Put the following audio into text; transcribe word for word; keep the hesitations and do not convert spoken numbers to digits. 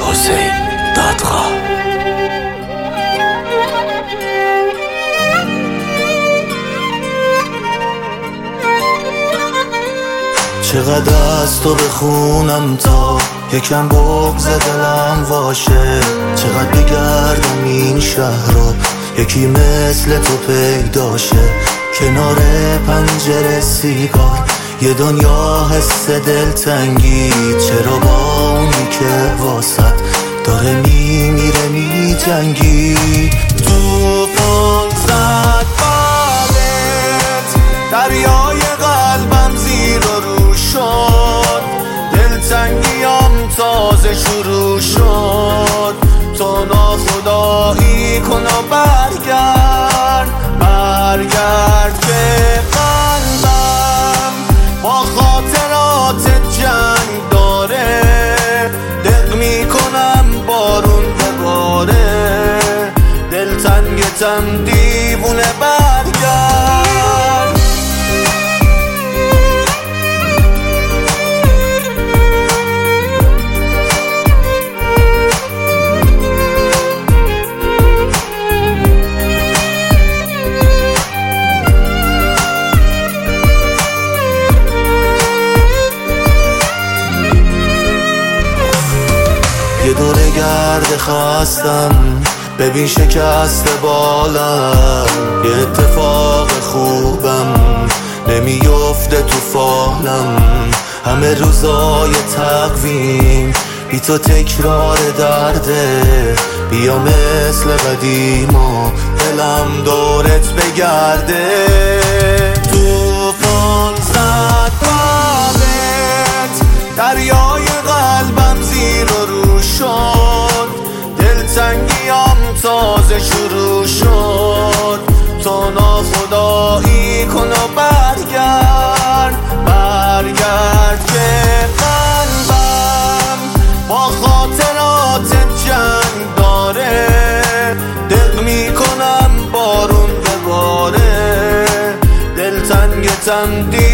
حسین دادخواه. چقدر از تو بخونم تا یکم بغض دلم واشه، چقدر بگردم این شهر رو یکی مثل تو پیداشه. کنار پنجره سیگار یه دنیا حس دلتنگی، چرا با اونی که واسط داره میمیره میجنگی. توفان زد بالت دریای قلبم زیر و رو شد، دلتنگیم تازه شروع شد. تو ناخدایی کن و برگرد برگرد که قلبم با خاطرات جنگ داره. دق میکنم بارون بباره، دلتنگتم دیوونه برگرد. یه دوره گرد خستم، ببین شکست بالم. یه اتفاق خوبم نمیفته تو فالم، همه روزای تقویم بی تو تکرار درده. بیا مثل قدیما دلم دورت بگرده. توفان زد بالت دریای قلبم زیر و رو شد، دلتنگیم تازه شروع شد. تو ناخدایی کن و برگرد برگرد که قلبم با خاطرات جنگ داره. دق میکنم بارون بباره، دلتنگتم دی